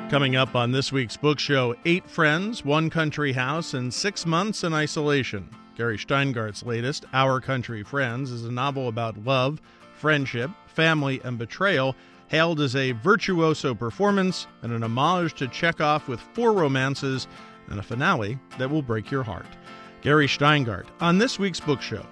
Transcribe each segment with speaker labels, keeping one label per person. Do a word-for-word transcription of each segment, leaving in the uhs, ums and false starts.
Speaker 1: Coming up on this week's book show, Eight Friends, One Country House, and Six Months in Isolation. Gary Steingart's latest, Our Country Friends, is a novel about love, friendship, family, and betrayal, hailed as a virtuoso performance and an homage to Chekhov with four romances and a finale that will break your heart. Gary Steingart on this week's book show.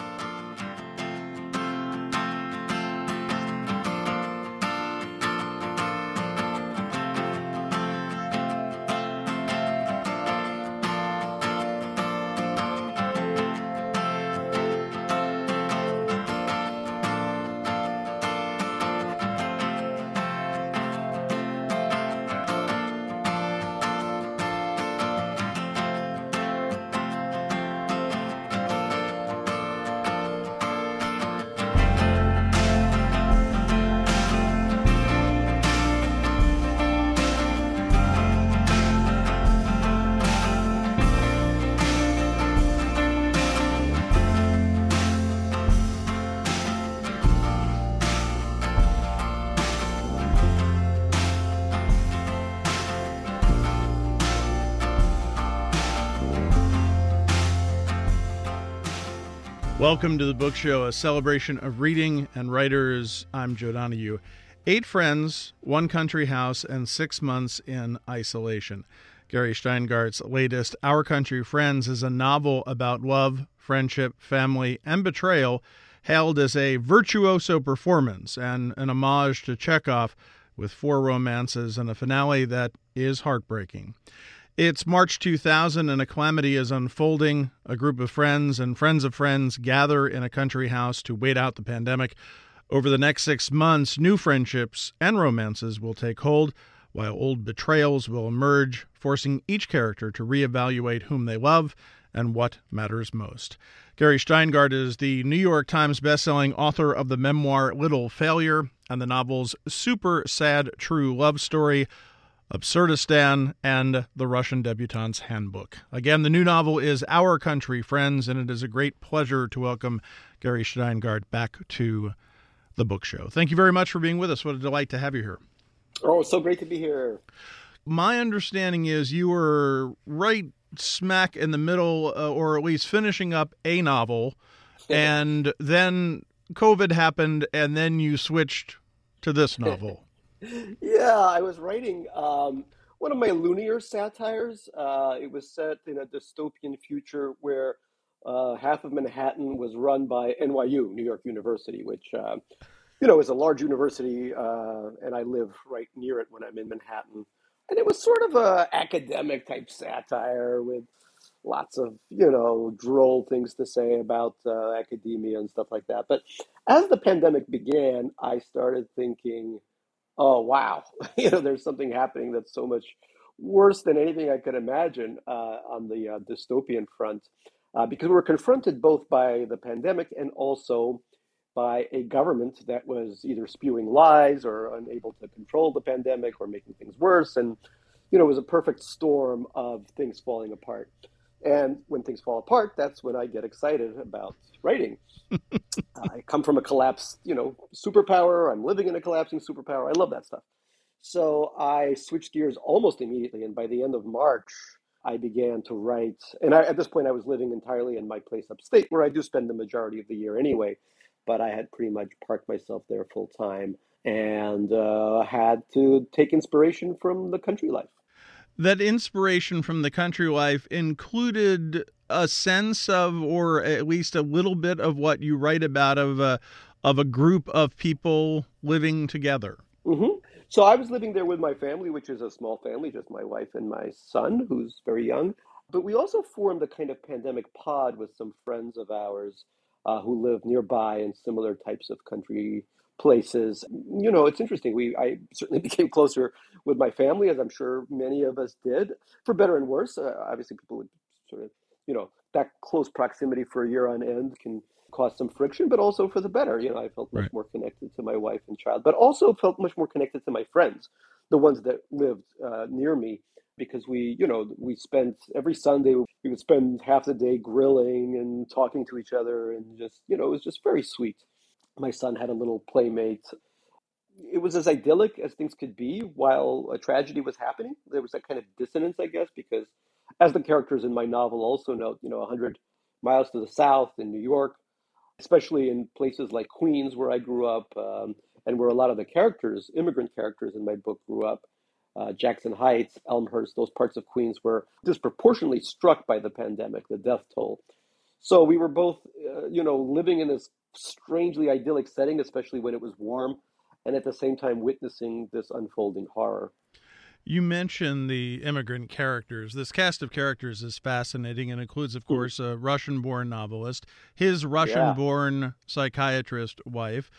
Speaker 1: Welcome to the book show, a celebration of reading and writers. I'm Joe Donahue. Eight Friends, One Country House, and Six Months in Isolation. Gary Steingart's latest, Our Country Friends, is a novel about love, friendship, family, and betrayal, hailed as a virtuoso performance and an homage to Chekhov with four romances and a finale that is heartbreaking. It's March two thousand and a calamity is unfolding. A group of friends and friends of friends gather in a country house to wait out the pandemic. Over the next six months, new friendships and romances will take hold, while old betrayals will emerge, forcing each character to reevaluate whom they love and what matters most. Gary Steingart is the New York Times bestselling author of the memoir Little Failure and the novels Super Sad True Love Story, Absurdistan, and The Russian Debutante's Handbook. Again, the new novel is Our Country Friends, and it is a great pleasure to welcome Gary Steingart back to the book show. Thank you very much for being with us. What a delight to have you here.
Speaker 2: Oh, it's so great to be here.
Speaker 1: My understanding is you were right smack in the middle, uh, or at least finishing up a novel, and then COVID happened, and then you switched to this novel.
Speaker 2: Yeah, I was writing um, one of my loonier satires. Uh, it was set in a dystopian future where uh, half of Manhattan was run by N Y U, New York University, which, uh, you know, is a large university, uh, and I live right near it when I'm in Manhattan. And it was sort of a academic type satire with lots of, you know, droll things to say about uh, academia and stuff like that. But as the pandemic began, I started thinking, oh, wow. You know, there's something happening that's so much worse than anything I could imagine uh, on the uh, dystopian front, uh, because we were confronted both by the pandemic and also by a government that was either spewing lies or unable to control the pandemic or making things worse. And, you know, it was a perfect storm of things falling apart. And when things fall apart, that's when I get excited about writing. I come from a collapsed, you know, superpower. I'm living in a collapsing superpower. I love that stuff. So I switched gears almost immediately. And by the end of March, I began to write. And I, at this point, I was living entirely in my place upstate, where I do spend the majority of the year anyway. But I had pretty much parked myself there full time and uh, had to take inspiration from the country life.
Speaker 1: That inspiration from the country life included a sense of, or at least a little bit of what you write about, of a, of a group of people living together.
Speaker 2: Mm-hmm. So I was living there with my family, which is a small family, just my wife and my son, who's very young. But we also formed a kind of pandemic pod with some friends of ours uh, who live nearby in similar types of country places. You know, it's interesting. We I certainly became closer with my family, as I'm sure many of us did, for better and worse. Uh, obviously, people would sort of, you know, that close proximity for a year on end can cause some friction, but also for the better. You know, I felt much
Speaker 1: Right.
Speaker 2: more connected to my wife and child, but also felt much more connected to my friends, the ones that lived uh, near me, because we, you know, we spent every Sunday, we would spend half the day grilling and talking to each other, and just, you know, it was just very sweet. My son had a little playmate it was as idyllic as things could be while a tragedy was happening. There was that kind of dissonance, I guess, because as the characters in my novel also note, you know, a hundred miles to the south in New York, especially in places like Queens, where I grew up, um, and where a lot of the characters, immigrant characters in my book, grew up. Uh, Jackson Heights, Elmhurst, those parts of Queens were disproportionately struck by the pandemic, the death toll. So we were both, uh, you know, living in this strangely idyllic setting, especially when it was warm, and at the same time witnessing this unfolding horror.
Speaker 1: You mentioned the immigrant characters. This cast of characters is fascinating and includes, of
Speaker 2: Hmm.
Speaker 1: course, a Russian born novelist, his Russian
Speaker 2: Yeah.
Speaker 1: born psychiatrist wife,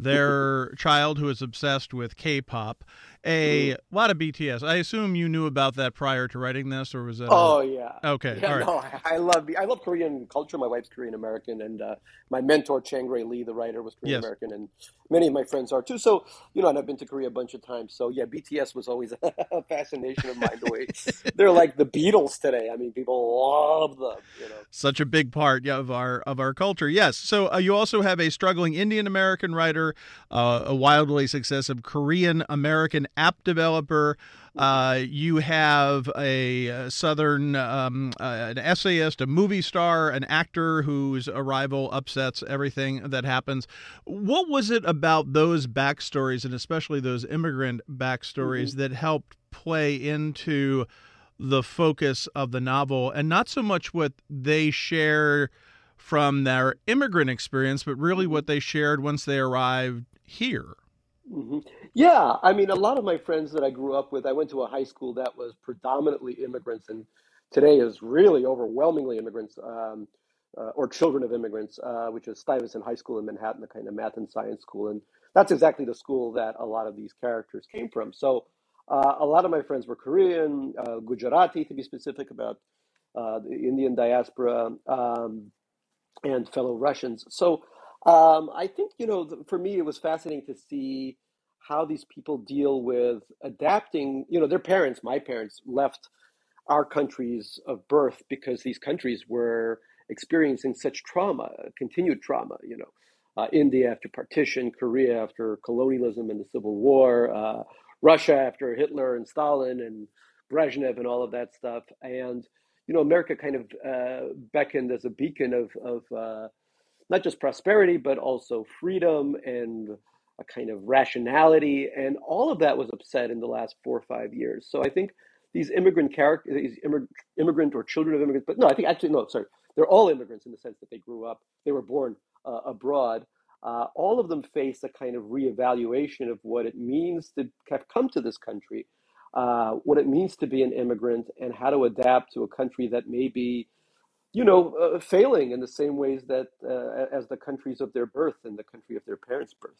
Speaker 1: their child who is obsessed with K pop,
Speaker 2: Hmm.
Speaker 1: a lot of B T S. I assume you knew about that prior to writing this, or was that a.
Speaker 2: Oh yeah,
Speaker 1: Okay,
Speaker 2: yeah.
Speaker 1: all right.
Speaker 2: No, I, I love I love Korean culture. My wife's Korean American, and uh, my mentor Chang Rae Lee, the writer, was Korean
Speaker 1: Yes.
Speaker 2: American, and many of my friends are too. So you know, and I've been to Korea a bunch of times. So yeah, B T S was always a fascination of mine. The way they're like the Beatles today. I mean, people love them. You know.
Speaker 1: Such a big part, yeah, of our of our culture. Yes. So uh, you also have a struggling Indian American writer, uh, a wildly successful Korean American app developer.
Speaker 2: Mhm.
Speaker 1: Uh, you have a, a Southern um, uh, an essayist, a movie star, an actor whose arrival upsets everything that happens. What was it about those backstories, and especially those immigrant backstories,
Speaker 2: Mhm.
Speaker 1: that helped play into the focus of the novel, and not so much what they share from their immigrant experience, but really
Speaker 2: Mhm.
Speaker 1: what they shared once they arrived here?
Speaker 2: Hmm. Yeah, I mean, a lot of my friends that I grew up with, I went to a high school that was predominantly immigrants, and today is really overwhelmingly immigrants, um, uh, or children of immigrants, uh, which is Stuyvesant High School in Manhattan, the kind of math and science school, and that's exactly the school that a lot of these characters came from. So, uh, a lot of my friends were Korean, uh, Gujarati to be specific, about uh, the Indian diaspora. Um, and fellow Russians. So um, I think, you know, th- for me, it was fascinating to see how these people deal with adapting. You know, their parents, my parents, left our countries of birth because these countries were experiencing such trauma, continued trauma, you know. Uh, India after partition, Korea after colonialism and the Civil War, uh, Russia after Hitler and Stalin and Brezhnev and all of that stuff. And, you know, America kind of uh, beckoned as a beacon of, of uh, not just prosperity, but also freedom and a kind of rationality. And all of that was upset in the last four or five years. So I think these immigrant characters, these immig- immigrant or children of immigrants, but no, I think actually, no, sorry, they're all immigrants in the sense that they grew up, they were born uh, abroad. Uh, all of them face a kind of reevaluation of what it means to have come to this country, uh, what it means to be an immigrant, and how to adapt to a country that may be, you know, uh, failing in the same ways that uh, as the countries of their birth and the country of their parents' birth.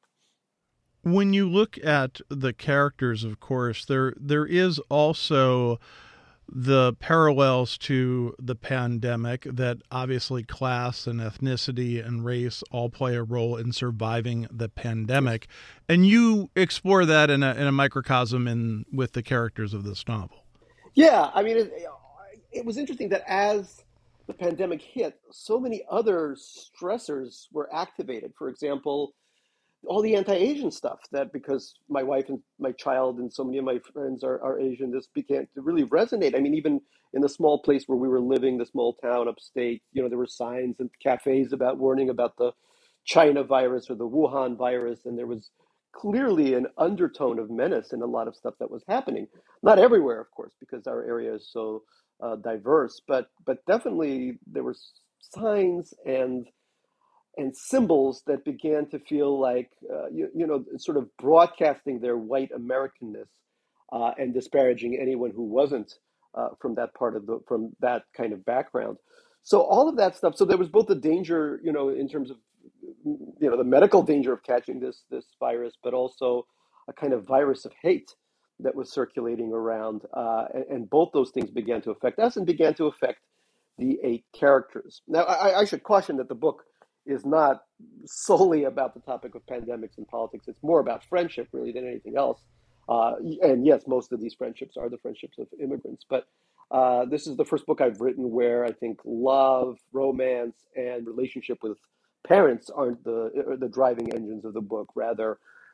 Speaker 1: When you look at the characters, of course, there there is also the parallels to the pandemic, that obviously class and ethnicity and race all play a role in surviving the
Speaker 2: Yes.
Speaker 1: pandemic, and you explore that in a in a microcosm in with the characters of this novel.
Speaker 2: Yeah, I mean, it, it was interesting that as the pandemic hit, so many other stressors were activated. For example, all the anti-Asian stuff that, because my wife and my child and so many of my friends are, are Asian, this began to really resonate. I mean, even in the small place where we were living, the small town upstate, you know, there were signs and cafes about warning about the China virus or the Wuhan virus, and there was clearly an undertone of menace in a lot of stuff that was happening. Not everywhere, of course, because our area is so uh, diverse, but but definitely there were signs and and symbols that began to feel like, uh, you, you know, sort of broadcasting their white Americanness, uh, and disparaging anyone who wasn't uh, from that part of the from that kind of background. So all of that stuff. So there was both the danger, you know, in terms of, you know, the medical danger of catching this this virus, but also a kind of virus of hate that was circulating around, uh, and, and both those things began to affect us and began to affect the eight characters. Now, I, I should caution that the book is not solely about the topic of pandemics and politics. It's more about friendship, really, than anything else. Uh, and yes, most of these friendships are the friendships of immigrants. But uh, this is the first book I've written where I think love, romance, and relationship with parents aren't the the driving engines of the book. Rather,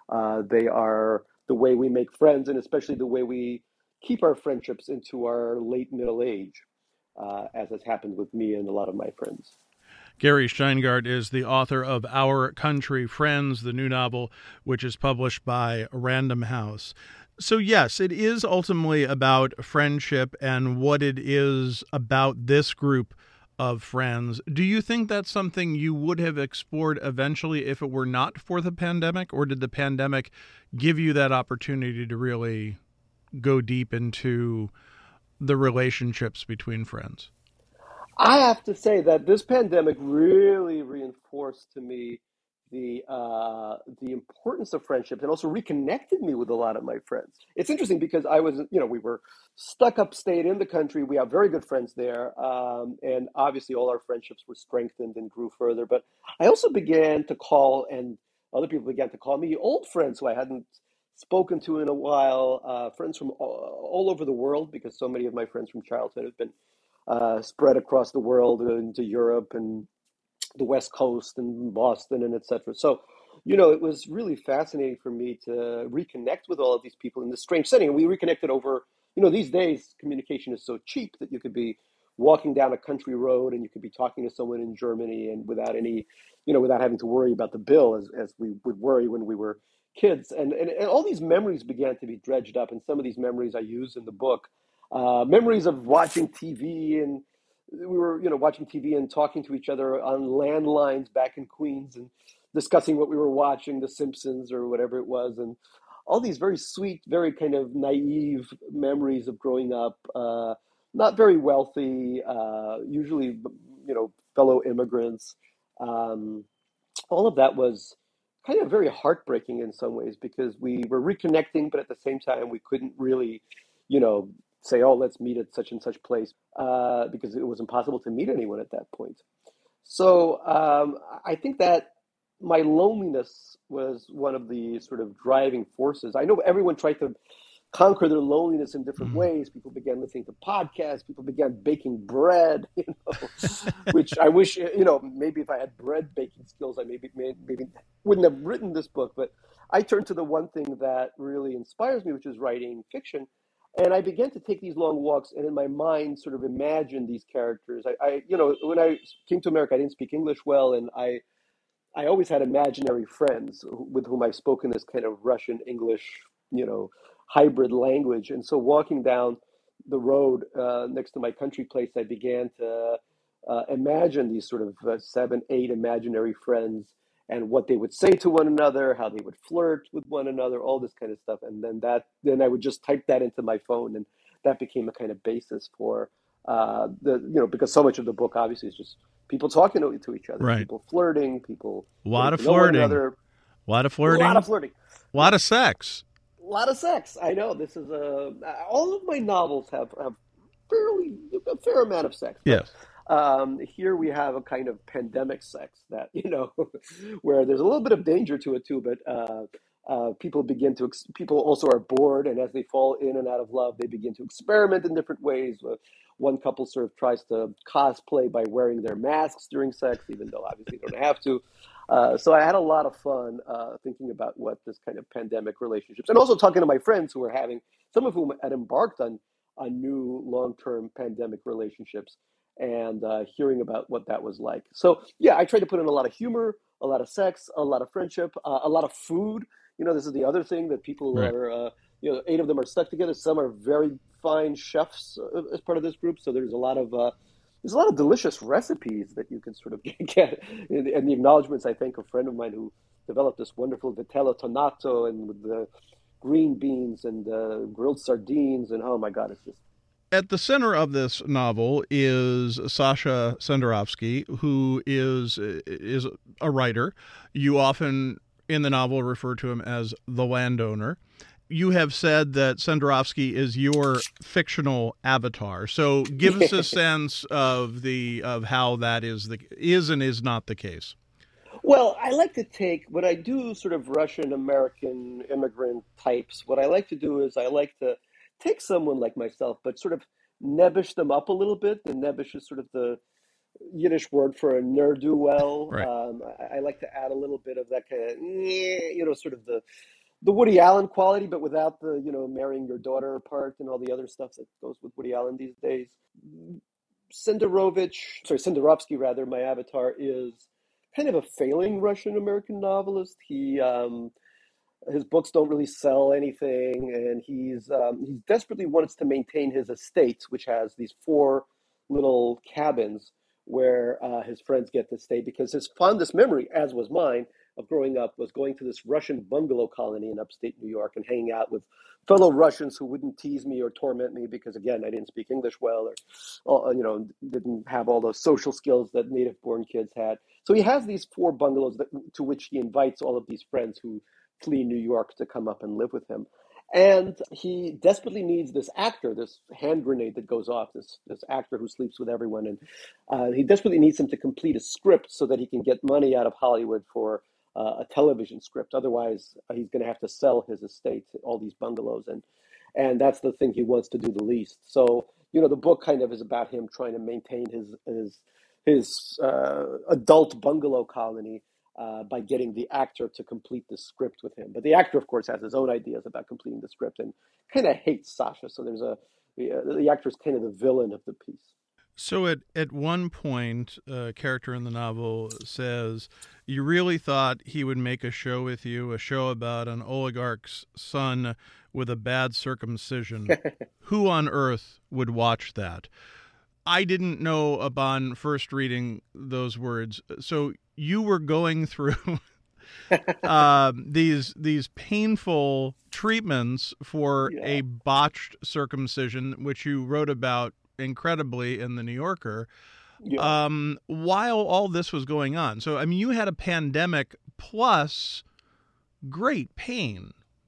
Speaker 2: Uh, they are the way we make friends, and especially the way we keep our friendships into our late middle age, uh, as has happened with me and a lot of my friends.
Speaker 1: Gary Shteyngart is the author of Our Country Friends, the new novel, which is published by Random House. So, yes, it is ultimately about friendship and what it is about this group of friends. Do you think that's something you would have explored eventually if it were not for the pandemic, or did the pandemic give you that opportunity to really go deep into the relationships between friends?
Speaker 2: I have to say that this pandemic really reinforced to me the uh, the importance of friendships and also reconnected me with a lot of my friends. It's interesting because I was, you know, we were stuck upstate in the country. We have very good friends there, um, and obviously all our friendships were strengthened and grew further. But I also began to call, and other people began to call me old friends who I hadn't spoken to in a while, uh, friends from all, all over the world, because so many of my friends from childhood have been uh, spread across the world into Europe and the West Coast and Boston and et cetera. So, you know, it was really fascinating for me to reconnect with all of these people in this strange setting. And we reconnected over, you know, these days communication is so cheap that you could be walking down a country road and you could be talking to someone in Germany and without any, you know, without having to worry about the bill as, as we would worry when we were kids. And, and, and all these memories began to be dredged up. And some of these memories I use in the book. Uh, memories of watching T V, and we were, you know, watching T V and talking to each other on landlines back in Queens and discussing what we were watching, The Simpsons or whatever it was, and all these very sweet, very kind of naive memories of growing up, uh, not very wealthy, uh, usually, you know, fellow immigrants. Um, all of that was kind of very heartbreaking in some ways because we were reconnecting, but at the same time, we couldn't really, you know, say, oh, let's meet at such and such place, uh, because it was impossible to meet anyone at that point. So um, I think that my loneliness was one of the sort of driving forces. I know everyone tried to conquer their loneliness in different
Speaker 1: Mm.
Speaker 2: ways. People began listening to podcasts. People began baking bread, you know, which I wish, you know, maybe if I had bread baking skills, I maybe, maybe wouldn't have written this book. But I turned to the one thing that really inspires me, which is writing fiction. And I began to take these long walks and in my mind sort of imagine these characters. I, I you know, when I came to America, I didn't speak English well, and I I always had imaginary friends with whom I spoke in this kind of Russian English, you know, hybrid language. And so walking down the road uh, next to my country place, I began to uh, imagine these sort of uh, seven, eight imaginary friends and what they would say to one another, how they would flirt with one another, all this kind of stuff. And then that, then I would just type that into my phone, and that became a kind of basis for uh, the, you know, because so much of the book obviously is just people talking to, to each other,
Speaker 1: Right.
Speaker 2: people flirting, people
Speaker 1: A
Speaker 2: getting
Speaker 1: lot of
Speaker 2: to know one
Speaker 1: flirting.
Speaker 2: another,
Speaker 1: A lot of
Speaker 2: a lot of
Speaker 1: flirting.
Speaker 2: flirting.
Speaker 1: A lot
Speaker 2: Yeah,
Speaker 1: of sex.
Speaker 2: a lot of sex. I know this is a. All of my novels have have fairly a fair amount of sex, but
Speaker 1: Yes.
Speaker 2: um, here we have a kind of pandemic sex that you know, where there's a little bit of danger to it too. But uh, uh, people begin to ex- people also are bored, and as they fall in and out of love, they begin to experiment in different ways. Uh, one couple sort of tries to cosplay by wearing their masks during sex, even though obviously they don't have to. Uh, so I had a lot of fun uh, thinking about what this kind of pandemic relationships, and also talking to my friends who were having, some of whom had embarked on on new long-term pandemic relationships, and uh, hearing about what that was like. So yeah, I tried to put in a lot of humor, a lot of sex, a lot of friendship, uh, a lot of food. You know, this is the other thing that people
Speaker 1: Right.
Speaker 2: are. Uh, you know, eight of them are stuck together. Some are very fine chefs uh, as part of this group. So there's a lot of uh, there's a lot of delicious recipes that you can sort of get. And the acknowledgments, I think, a friend of mine who developed this wonderful vitello tonato and with the green beans and uh, grilled sardines, and oh my God, it's just
Speaker 1: At the center of this novel is Sasha Senderovsky, who is is a writer. You often in the novel refer to him as the landowner. You have said that Senderovsky is your fictional avatar. So give us a sense of the of how that is the is and is not the case.
Speaker 2: Well, I like to take when I do sort of Russian American immigrant types, what I like to do is I like to take someone like myself, but sort of nebbish them up a little bit. The nebbish is sort of the Yiddish word for a ne'er do well.
Speaker 1: Right.
Speaker 2: Um, I, I like to add a little bit of that kind of, you know, sort of the the Woody Allen quality, but without the, you know, marrying your daughter part and all the other stuff that goes with Woody Allen these days. Senderovich, sorry, Senderovsky rather, my avatar is kind of a failing Russian American novelist. He um, his books don't really sell anything, and he's um, he desperately wants to maintain his estate, which has these four little cabins where uh, his friends get to stay. Because his fondest memory, as was mine, of growing up was going to this Russian bungalow colony in upstate New York and hanging out with fellow Russians who wouldn't tease me or torment me because, again, I didn't speak English well, or uh, you know, didn't have all those social skills that native-born kids had. So he has these four bungalows that, to which he invites all of these friends who flee New York to come up and live with him. And he desperately needs this actor, this hand grenade that goes off, this this actor who sleeps with everyone. And uh, he desperately needs him to complete a script so that he can get money out of Hollywood for uh, a television script. Otherwise, uh, he's going to have to sell his estate, all these bungalows. And, and that's the thing he wants to do the least. So, you know, the book kind of is about him trying to maintain his, his, his uh, adult bungalow colony uh, by getting the actor to complete the script with him. But the actor, of course, has his own ideas about completing the script and kind of hates Sasha. So there's a the, uh, the actor is kind of the villain of the piece.
Speaker 1: So at, at one point, a character in the novel says, you really thought he would make a show with you, a show about an oligarch's son with a bad circumcision. Who on earth would watch that? I didn't know upon first reading those words. So you were going through uh, these these painful treatments for
Speaker 2: Yeah.
Speaker 1: a botched circumcision, which you wrote about incredibly in the New Yorker,
Speaker 2: Yeah.
Speaker 1: um, while all this was going on. So, I mean, you had a pandemic plus great pain.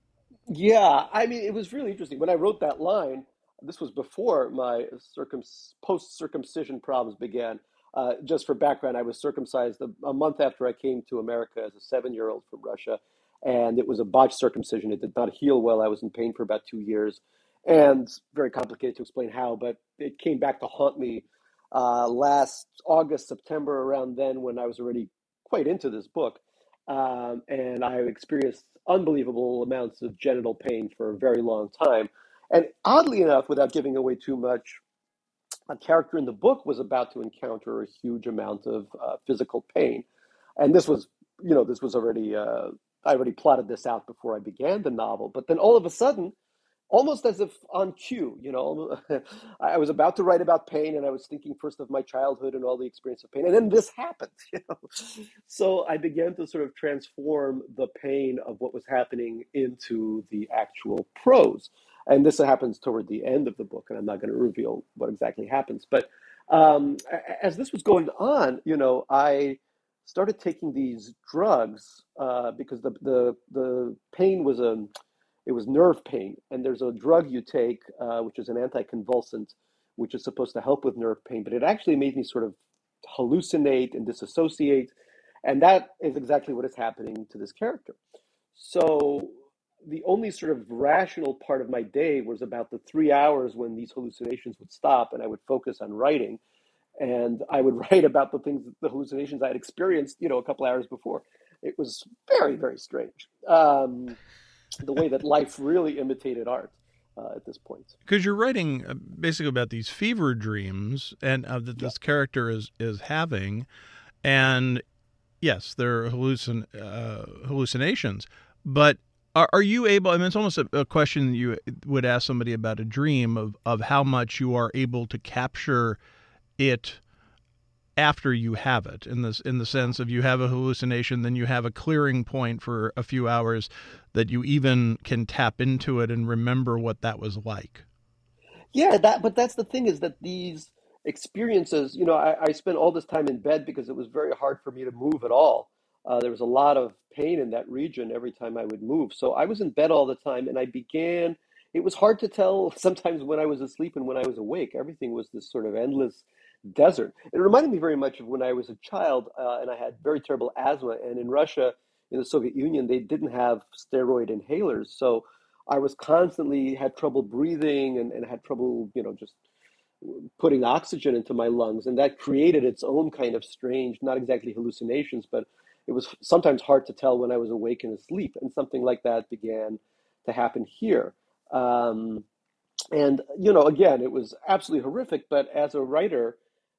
Speaker 2: Yeah, I mean, it was really interesting. When I wrote that line, this was before my circum post-circumcision problems began. Uh, just for background, I was circumcised a, a month after I came to America as a seven-year-old from Russia, and it was a botched circumcision. It did not heal well. I was in pain for about two years, and very complicated to explain how, but it came back to haunt me uh, last August, September, around then when I was already quite into this book. Um, and I experienced unbelievable amounts of genital pain for a very long time. And oddly enough, without giving away too much, a character in the book was about to encounter a huge amount of uh, physical pain. And this was, you know, this was already, uh, I already plotted this out before I began the novel. But then all of a sudden, almost as if on cue, you know, I was about to write about pain and I was thinking first of my childhood and all the experience of pain. And then this happened, you know. So I began to sort of transform the pain of what was happening into the actual prose. And this happens toward the end of the book, and I'm not going to reveal what exactly happens. But um, as this was going on, you know, I started taking these drugs uh, because the, the the pain was a it was nerve pain, and there's a drug you take uh, which is an anticonvulsant, which is supposed to help with nerve pain, but it actually made me sort of hallucinate and disassociate, and that is exactly what is happening to this character. So the only sort of rational part of my day was about the three hours when these hallucinations would stop and I would focus on writing. And I would write about the things, the hallucinations I had experienced, you know, a couple hours before. It was very, very strange. Um, the way that life really imitated art uh, at this point.
Speaker 1: Because you're writing uh, basically about these fever dreams and uh, that
Speaker 2: Yeah.
Speaker 1: this character is, is having. And yes, they're hallucin- uh, hallucinations, but Are, are you able, I mean, it's almost a, a question that you would ask somebody about a dream of, of how much you are able to capture it after you have it, in this, in the sense of you have a hallucination, then you have a clearing point for a few hours that you even can tap into it and remember what that was like.
Speaker 2: Yeah, that, but that's the thing is that these experiences, you know, I, I spent all this time in bed because it was very hard for me to move at all. Uh, there was a lot of pain in that region every time I would move. So I was in bed all the time and I began, it was hard to tell sometimes when I was asleep and when I was awake. Everything was this sort of endless desert. It reminded me very much of when I was a child uh, and I had very terrible asthma. And in Russia, in the Soviet Union, they didn't have steroid inhalers. So I was constantly had trouble breathing and, and had trouble, you know, just putting oxygen into my lungs. And that created its own kind of strange, not exactly hallucinations, but it was sometimes hard to tell when I was awake and asleep. And something like that began to happen here. Um, and, you know, again, it was absolutely horrific. But as a writer,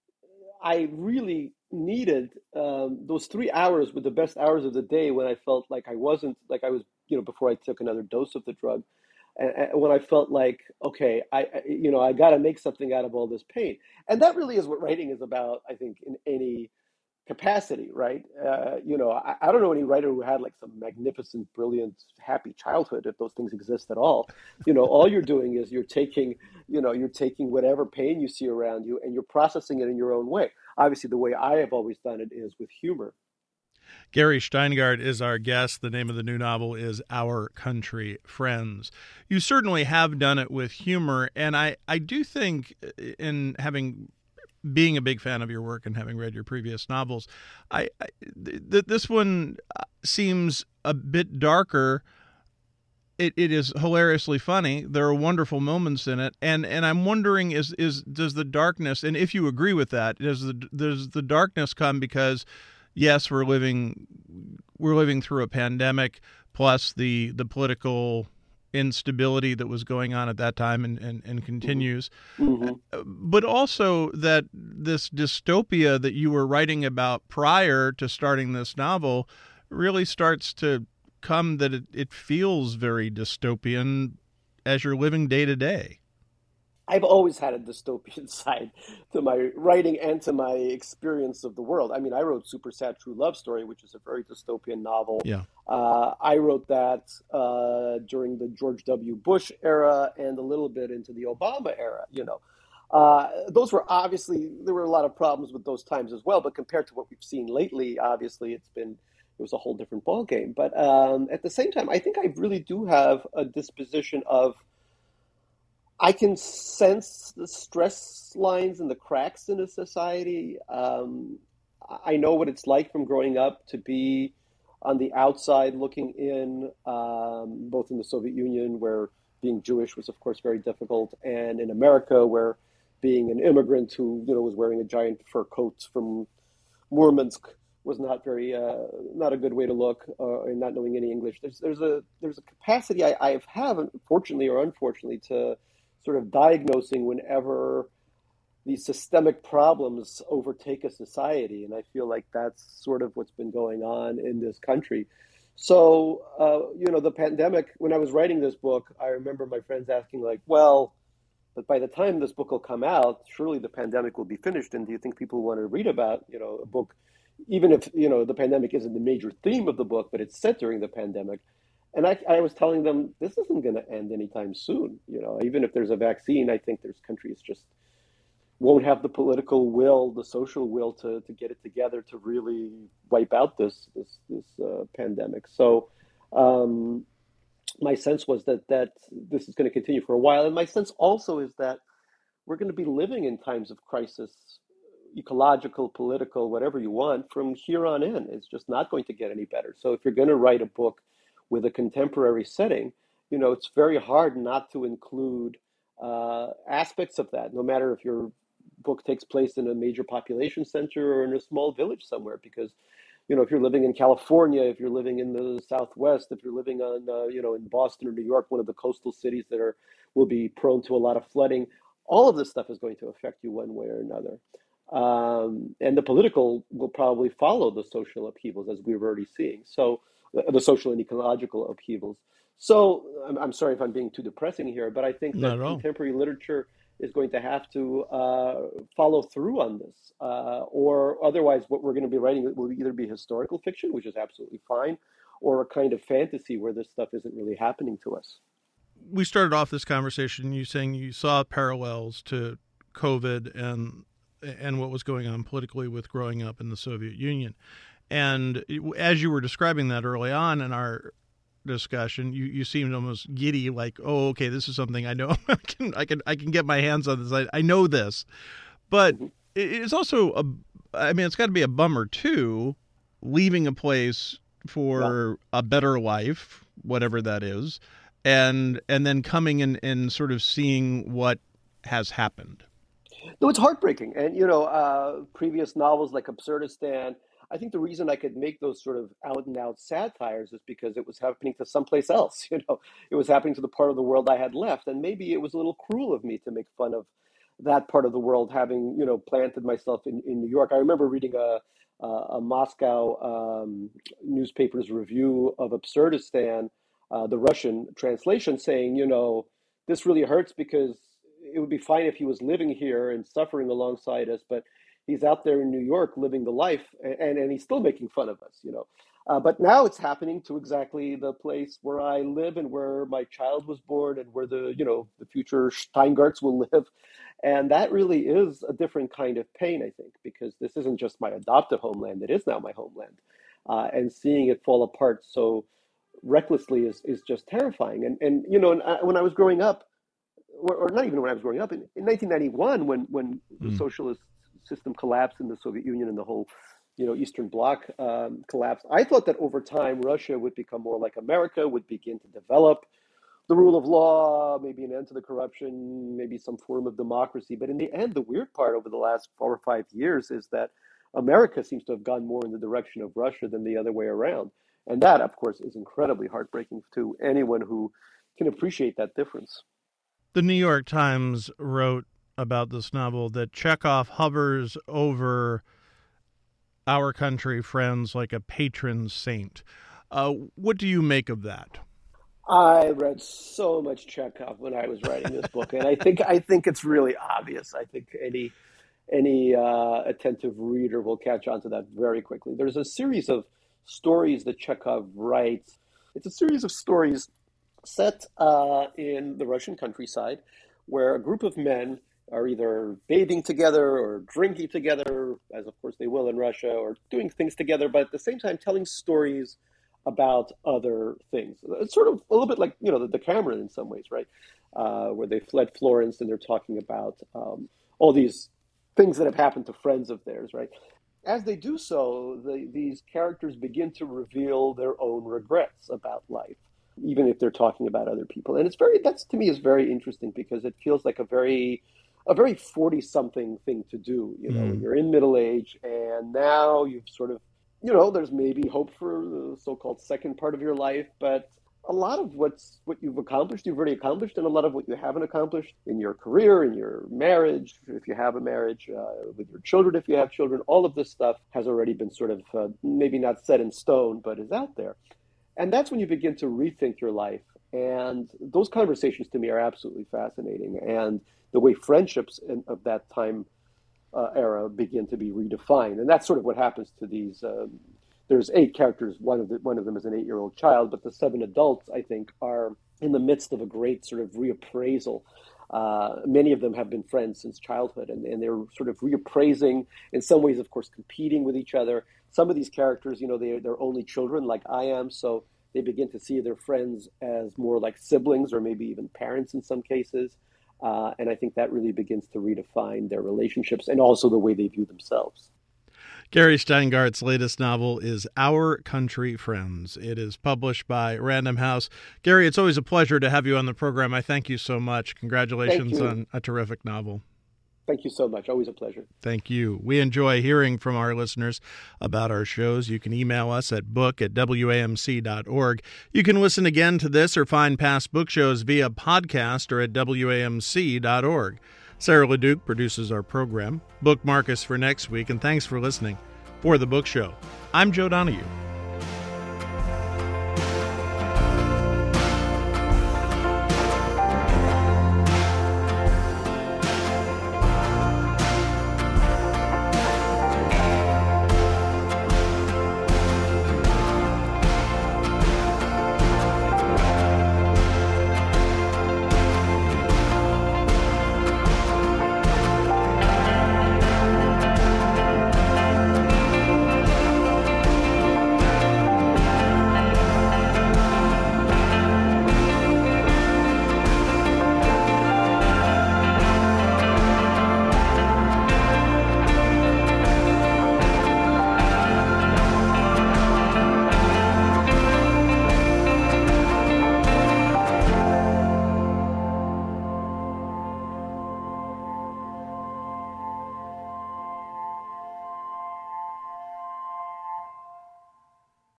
Speaker 2: I really needed um, those three hours were the best hours of the day when I felt like I wasn't, like I was, you know, before I took another dose of the drug. And, and when I felt like, okay, I, I you know, I got to make something out of all this pain. And that really is what writing is about, I think, in any capacity, right? Uh, you know, I, I don't know any writer who had like some magnificent, brilliant, happy childhood, if those things exist at all. You know, all you're doing is you're taking, you know, you're taking whatever pain you see around you and you're processing it in your own way. Obviously, the way I have always done it is with humor.
Speaker 1: Gary Shteyngart is our guest. The name of the new novel is Our Country Friends. You certainly have done it with humor, and I, I do think, in having being a big fan of your work and having read your previous novels, I, I th- this one seems a bit darker. It it is hilariously funny. There are wonderful moments in it, and and I'm wondering is is does the darkness, and if you agree with that, does the does the darkness come because, yes, we're living we're living through a pandemic, plus the the political instability that was going on at that time and, and, and continues,
Speaker 2: Mm-hmm.
Speaker 1: but also that this dystopia that you were writing about prior to starting this novel really starts to come, that it, it feels very dystopian as you're living day to day.
Speaker 2: I've always had a dystopian side to my writing and to my experience of the world. I mean, I wrote Super Sad True Love Story, which is a very dystopian novel.
Speaker 1: Yeah.
Speaker 2: Uh, I wrote that uh, during the George W. Bush era and a little bit into the Obama era, you know. Uh, those were obviously, there were a lot of problems with those times as well, but compared to what we've seen lately, obviously it's been, it was a whole different ballgame. But um, at the same time, I think I really do have a disposition of, I can sense the stress lines and the cracks in a society. Um, I know what it's like from growing up to be on the outside looking in, um, both in the Soviet Union, where being Jewish was, of course, very difficult, and in America, where being an immigrant who, you know, was wearing a giant fur coat from Murmansk was not very, uh, not a good way to look, uh, and not knowing any English. There's, there's a, there's a capacity I, I have, fortunately or unfortunately, to sort of diagnosing whenever these systemic problems overtake a society. And I feel like that's sort of what's been going on in this country. So, uh, you know, the pandemic, when I was writing this book, I remember my friends asking, like, well, but by the time this book will come out, surely the pandemic will be finished. And do you think people want to read about, you know, a book, even if, you know, the pandemic isn't the major theme of the book, but it's set during the pandemic? And I, I was telling them, this isn't going to end anytime soon. You know, even if there's a vaccine, I think there's countries just won't have the political will, the social will to, to get it together to really wipe out this this this uh, pandemic. So um, my sense was that that this is going to continue for a while, and my sense also is that we're going to be living in times of crisis, ecological, political, whatever you want, from here on in. It's just not going to get any better. So if you're going to write a book with a contemporary setting, you know, it's very hard not to include uh, aspects of that, no matter if your book takes place in a major population center or in a small village somewhere, because, you know, if you're living in California, if you're living in the Southwest, if you're living on, uh, you know, in Boston or New York, one of the coastal cities that are will be prone to a lot of flooding, all of this stuff is going to affect you one way or another. Um, and the political will probably follow the social upheavals, as we're already seeing. So the, the social and ecological upheavals. So I'm, I'm sorry if I'm being too depressing here, but I think
Speaker 1: Not
Speaker 2: that
Speaker 1: at all.
Speaker 2: contemporary literature is going to have to uh, follow through on this, uh, or otherwise, what we're going to be writing will either be historical fiction, which is absolutely fine, or a kind of fantasy where this stuff isn't really happening to us.
Speaker 1: We started off this conversation you saying you saw parallels to COVID and and what was going on politically with growing up in the Soviet Union. And as you were describing that early on in our discussion, you, you seemed almost giddy, like, oh, okay, this is something I know. I can I can I can get my hands on this. I, I know this. But
Speaker 2: Mm-hmm.
Speaker 1: it's also a I mean, it's got to be a bummer too, leaving a place
Speaker 2: Yeah.
Speaker 1: for a better life, whatever that is, and and then coming in and sort of seeing what has happened.
Speaker 2: No, it's heartbreaking. And, you know, uh, previous novels like Absurdistan, I think the reason I could make those sort of out and out satires is because it was happening to someplace else. You know, it was happening to the part of the world I had left, and maybe it was a little cruel of me to make fun of that part of the world, having you know planted myself in, in New York. I remember reading a a, a Moscow um, newspaper's review of Absurdistan, uh, the Russian translation, saying, you know, this really hurts because it would be fine if he was living here and suffering alongside us, but he's out there in New York living the life, and, and he's still making fun of us, you know. Uh, but now it's happening to exactly the place where I live and where my child was born and where the, you know, the future Steingarts will live. And that really is a different kind of pain, I think, because this isn't just my adopted homeland, it is now my homeland. Uh, and seeing it fall apart so recklessly is, is just terrifying. And, and you know, and I, when I was growing up, or, or not even when I was growing up, in, in nineteen ninety-one, when, when mm. the socialist system collapsed in the Soviet Union and the whole, you know, Eastern Bloc um, collapsed, I thought that over time Russia would become more like America, would begin to develop the rule of law, maybe an end to the corruption, maybe some form of democracy. But in the end, the weird part over the last four or five years is that America seems to have gone more in the direction of Russia than the other way around. And that, of course, is incredibly heartbreaking to anyone who can appreciate that difference.
Speaker 1: The New York Times wrote about this novel that Chekhov hovers over our country friends like a patron saint. Uh, what do you make of that?
Speaker 2: I read so much Chekhov when I was writing this book, and I think I think it's really obvious. I think any any uh, attentive reader will catch on to that very quickly. There's a series of stories that Chekhov writes. It's a series of stories set uh, in the Russian countryside, where a group of men are either bathing together or drinking together, as of course they will in Russia, or doing things together, but at the same time telling stories about other things. It's sort of a little bit like, you know, the Decameron in some ways, right? Uh, where they fled Florence and they're talking about um, all these things that have happened to friends of theirs, right? As they do so, the, these characters begin to reveal their own regrets about life, even if they're talking about other people. And it's very, that's to me is very interesting because it feels like a very, a very forty-something thing to do. You know, mm. you're in middle age and now you've sort of, you know, there's maybe hope for the so-called second part of your life, but a lot of what's what you've accomplished, you've already accomplished, and a lot of what you haven't accomplished in your career, in your marriage, if you have a marriage, uh, with your children, if you have children, all of this stuff has already been sort of uh, maybe not set in stone, but is out there. And that's when you begin to rethink your life. And those conversations to me are absolutely fascinating. And the way friendships in, of that time Uh, era begin to be redefined, and that's sort of what happens to these. Uh, there's eight characters. One of the, one of them is an eight-year-old child, but the seven adults, I think, are in the midst of a great sort of reappraisal. Uh, many of them have been friends since childhood, and, and they're sort of reappraising. In some ways, of course, competing with each other. Some of these characters, you know, they they're only children, like I am, so they begin to see their friends as more like siblings, or maybe even parents in some cases. Uh, and I think that really begins to redefine their relationships and also the way they view themselves.
Speaker 1: Gary Steingart's latest novel is Our Country Friends. It is published by Random House. Gary, it's always a pleasure to have you on the program. I thank you so much. Congratulations on a terrific novel.
Speaker 2: Thank you so much. Always a pleasure.
Speaker 1: Thank you. We enjoy hearing from our listeners about our shows. You can email us at book at W A M C dot org. You can listen again to this or find past book shows via podcast or at W A M C dot org. Sarah LeDuc produces our program. Bookmark us for next week, and thanks for listening. For The Book Show, I'm Joe Donahue.